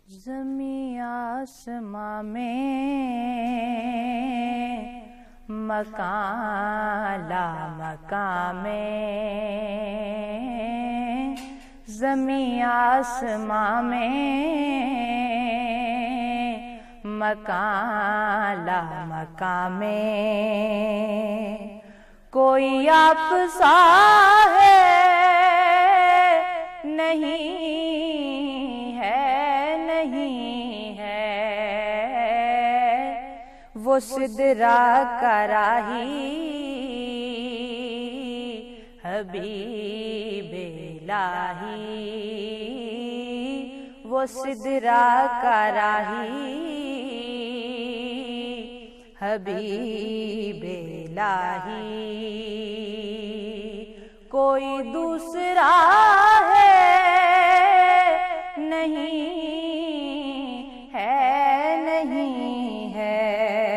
ज़मीं आसमां में मकान ला मकान में, ज़मीं आसमां में मकान ला मकान में, कोई आप सा है नहीं है, नहीं है वो सिदरा का राही हबीबे इलाही, वो सिदरा का राही हबीबे इलाही, कोई दूसरा है नहीं है, नहीं है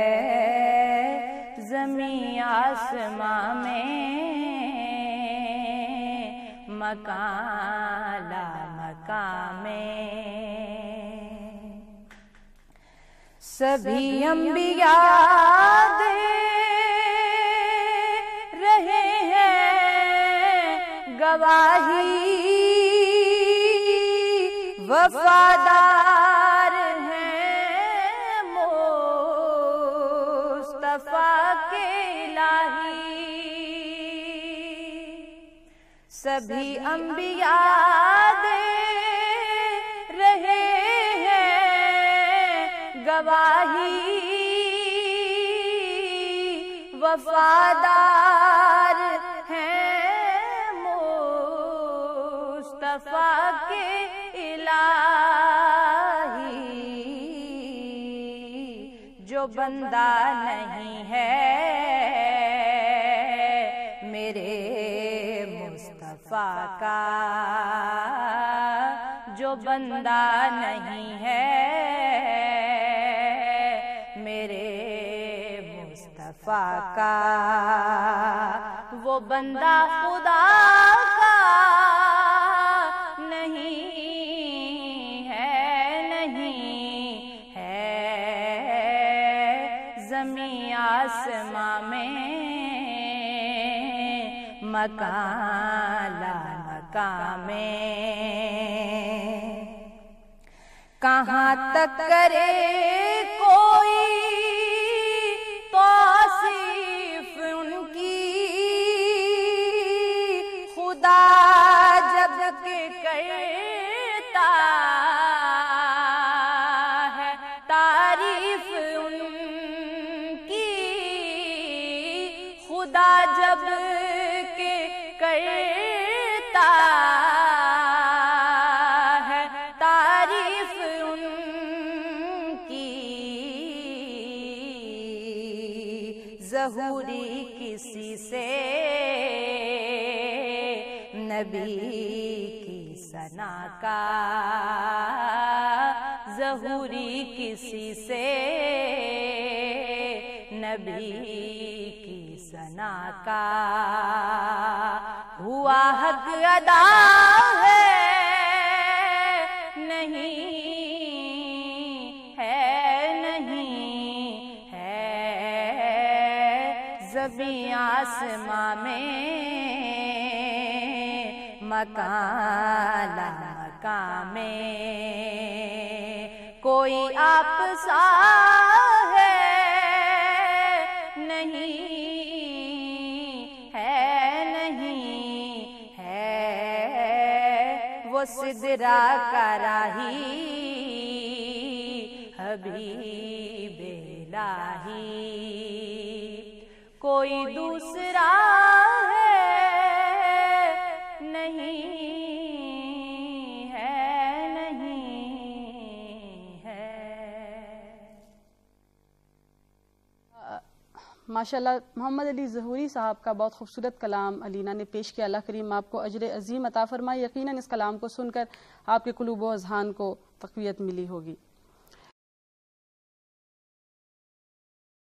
ज़मीं आसमां में मकान ला मकान में। सभी अंबिया दे रहे हैं गवाही, वफादार हैं मुस्तफा के इलाही। सभी अंबिया दे रहे हैं गवाही, वफादार हैं मुस्तफा के इलाही। जो बंदा नहीं है मेरे मुस्तफा का, जो बंदा नहीं है मेरे मुस्तफा का, वो बंदा खुदा का नहीं है, नहीं है ज़मीं आसमां में मकान ला मकान में। कहाँ तक करे कोई तौसीफ उनकी, खुदा जब के करता है तारीफ उनकी, खुदा जब के करता है तारीफ उनकी। ज़हूरी किसी से नबी की सना का, ज़हूरी किसी से नबी की सना का, हुआ हक अदा है नहीं है, नहीं है ज़मीं आसमां में मकान ला मकान में, कोई आप सा है नहीं है, नहीं है वो सिदरा का राही हबीबे इलाही, कोई दूसरा है नहीं है, नहीं है। माशाल्लाह मोहम्मद अली ज़हूरी साहब का बहुत खूबसूरत कलाम अलीना ने पेश किया। अल्लाह करीम आपको अजर अजीम अता फरमाए। यकीनन इस कलाम को सुनकर आपके कुलूब व अज़हान को तक़वियत मिली होगी।